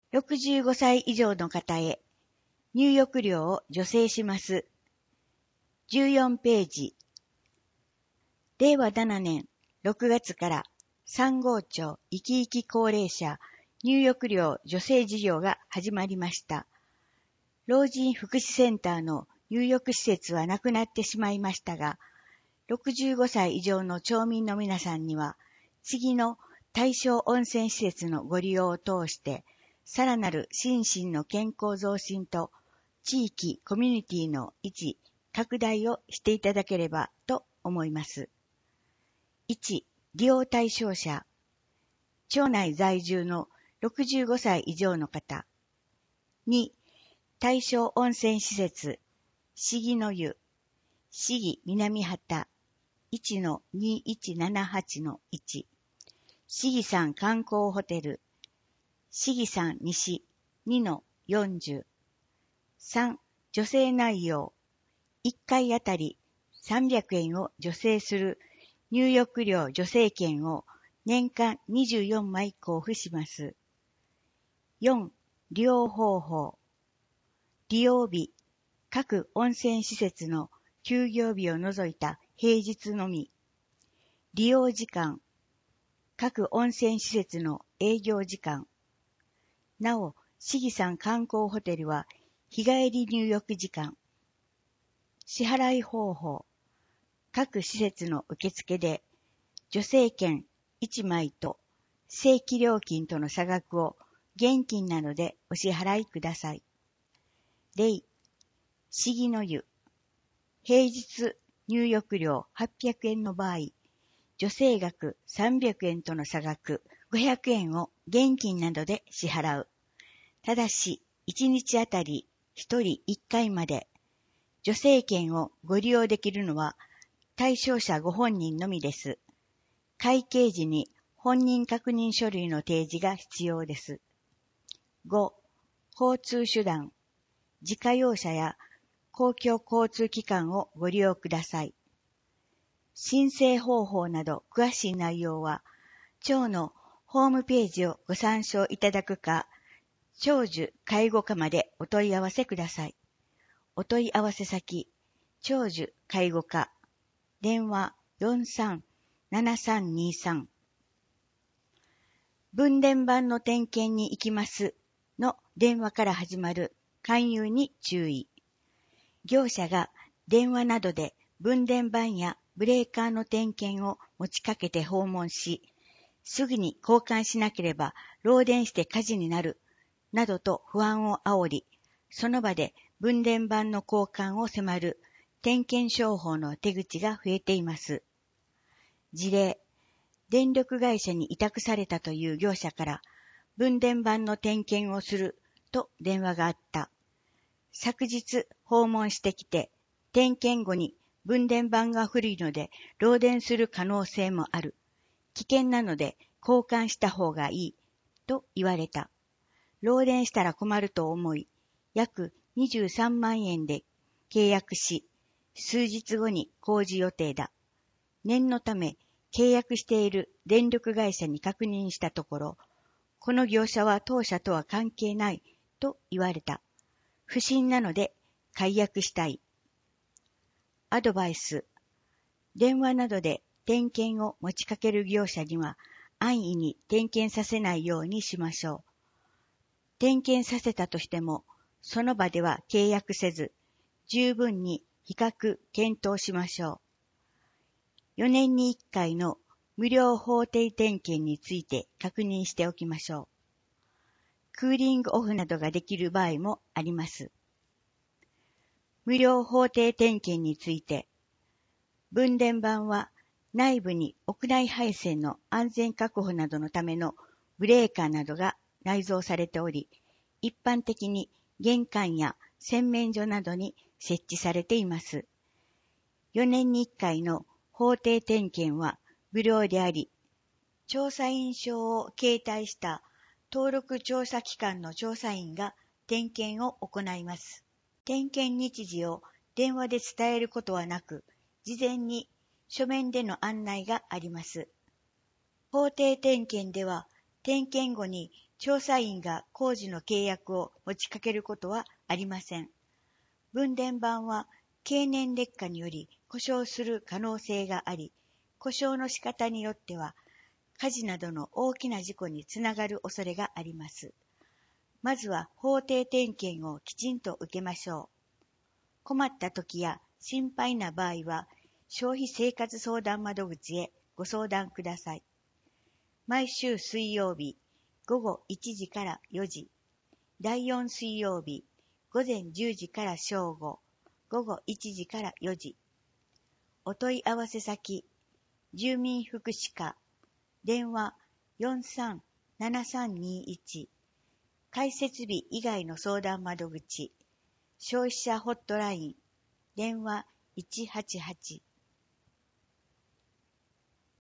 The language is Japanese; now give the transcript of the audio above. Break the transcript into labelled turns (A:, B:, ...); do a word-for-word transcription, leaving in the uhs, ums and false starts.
A: ろくじゅうごさい以上の方へ入浴料を助成します。じゅうよんページ。れいわななねんろくがつからさん号庁生き生き高齢者入浴料助成事業が始まりました。老人福祉センターの入浴施設はなくなってしまいましたが、ろくじゅうごさい以上の町民の皆さんには、次の対象温泉施設のご利用を通して、さらなる心身の健康増進と地域コミュニティの維持、拡大をしていただければと思います。いち、利用対象者。町内在住のろくじゅうごさい以上の方。に、対象温泉施設、しぎの湯、しぎ南畑 いちのにいちななはちのいち、しぎさん観光ホテル、しぎさん西 にのよんじゅう、さん、助成内容、いっかいあたりさんびゃくえんを助成する入浴料助成券を年間にじゅうよんまい交付します。よん、利用方法。利用日、各温泉施設の休業日を除いた平日のみ。利用時間、各温泉施設の営業時間。なお、しぎさん観光ホテルは日帰り入浴時間。支払い方法、各施設の受付で助成券いちまいと正規料金との差額を現金などでお支払いください。例、しぎの湯。平日入浴料はっぴゃくえんの場合、助成額さんびゃくえんとの差額ごひゃくえんを現金などで支払う。ただし、いちにちあたりひとりいっかいまで、助成券をご利用できるのは対象者ご本人のみです。会計時に本人確認書類の提示が必要です。ご、交通手段。自家用車や公共交通機関をご利用ください。申請方法など詳しい内容は、町のホームページをご参照いただくか、長寿介護課までお問い合わせください。お問い合わせ先、長寿介護課、電話 よんさんななさんにさん。分電盤の点検に行きますの電話から始まる勧誘に注意。業者が電話などで分電盤やブレーカーの点検を持ちかけて訪問し、すぐに交換しなければ漏電して火事になる、などと不安を煽り、その場で分電盤の交換を迫る点検商法の手口が増えています。事例、電力会社に委託されたという業者から分電盤の点検をすると電話があった。昨日訪問してきて、点検後に分電盤が古いので漏電する可能性もある。危険なので交換した方がいいと言われた。漏電したら困ると思い、約にじゅうさんまんえんで契約し、数日後に工事予定だ。念のため契約している電力会社に確認したところ、この業者は当社とは関係ないと言われた。不審なので解約したい。アドバイス。電話などで点検を持ちかける業者には安易に点検させないようにしましょう。点検させたとしても、その場では契約せず、十分に比較検討しましょう。よねんにいっかいの無料法定点検について確認しておきましょう。クーリングオフなどができる場合もあります。無料法定点検について、分電盤は内部に屋内配線の安全確保などのためのブレーカーなどが内蔵されており、一般的に玄関や洗面所などに設置されています。よねんにいっかいの法定点検は無料であり、調査員証を携帯した登録調査機関の調査員が点検を行います。点検日時を電話で伝えることはなく、事前に書面での案内があります。法定点検では、点検後に調査員が工事の契約を持ちかけることはありません。分電盤は経年劣化により故障する可能性があり、故障の仕方によっては火事などの大きな事故につながる恐れがあります。まずは法定点検をきちんと受けましょう。困った時や心配な場合は消費生活相談窓口へご相談ください。毎週水曜日午後いちじからよじ、だいよん水曜日午前じゅうじから正午、午後いちじからよじ。お問い合わせ先、住民福祉課、電話 よんさんななさんにいち、開設日以外の相談窓口、消費者ホットライン、電話いちはちはち